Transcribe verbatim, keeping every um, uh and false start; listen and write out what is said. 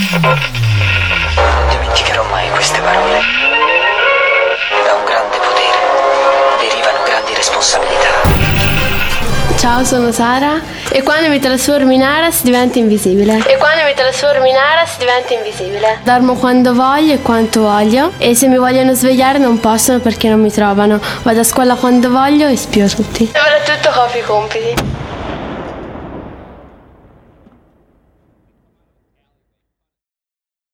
Non dimenticherò mai queste parole. Da un grande potere derivano grandi responsabilità. Ciao, sono Sara e quando mi trasformo in Aras divento invisibile. E quando mi trasformo in Aras divento invisibile. Dormo quando voglio e quanto voglio e se mi vogliono svegliare non possono perché non mi trovano. Vado a scuola quando voglio e spio tutti. E soprattutto copio i compiti.